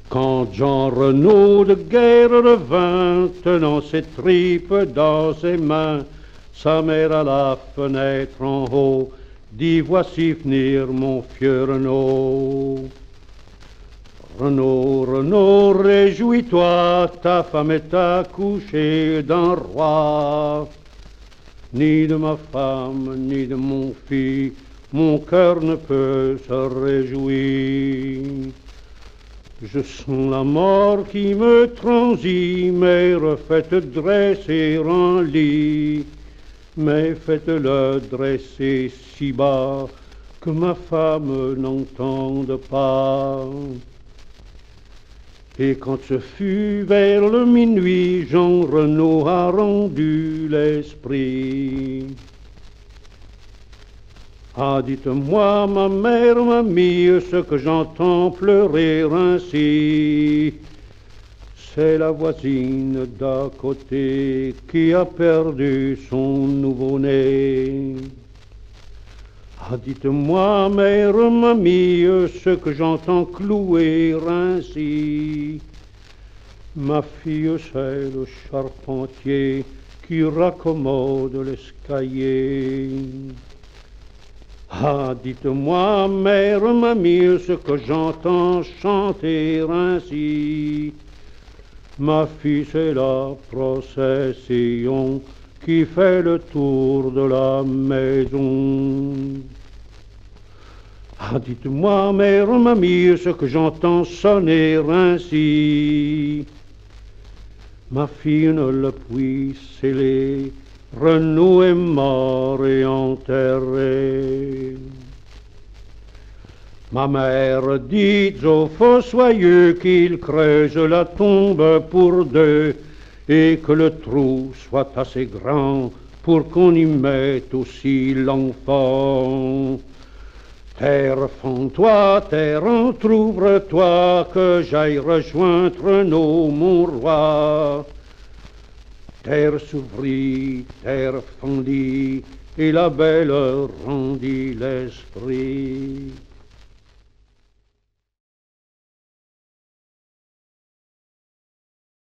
Quand Jean Renaud de guerre revint, tenant ses tripes dans ses mains, sa mère à la fenêtre en haut dit: voici venir mon vieux Renaud. Renaud, Renaud, réjouis-toi, ta femme est accouchée d'un roi. Ni de ma femme, ni de mon fils, mon cœur ne peut se réjouir. Je sens la mort qui me transit, mère, faites dresser un lit, mais faites-le dresser si bas que ma femme n'entende pas. Et quand ce fut vers le minuit, Jean Renaud a rendu l'esprit. Ah, dites-moi, ma mère, mamie, ce que j'entends pleurer ainsi. C'est la voisine d'à côté qui a perdu son nouveau-né. Ah, dites-moi, mère, mamie, ce que j'entends clouer ainsi. Ma fille, c'est le charpentier qui raccommode l'escalier. Ah, dites-moi, mère, mamie, ce que j'entends chanter ainsi. Ma fille, c'est la procession qui fait le tour de la maison. Ah, dites-moi, mère, mamie, ce que j'entends sonner ainsi. Ma fille ne le puis sceller, Renaud est mort et enterré. Ma mère dit au fossoyeux qu'il creuse la tombe pour deux et que le trou soit assez grand pour qu'on y mette aussi l'enfant. Terre, fends-toi, terre, entr'ouvre-toi, que j'aille rejoindre Renaud, mon roi. Terre s'ouvrit, terre fendit, et la belle rendit l'esprit.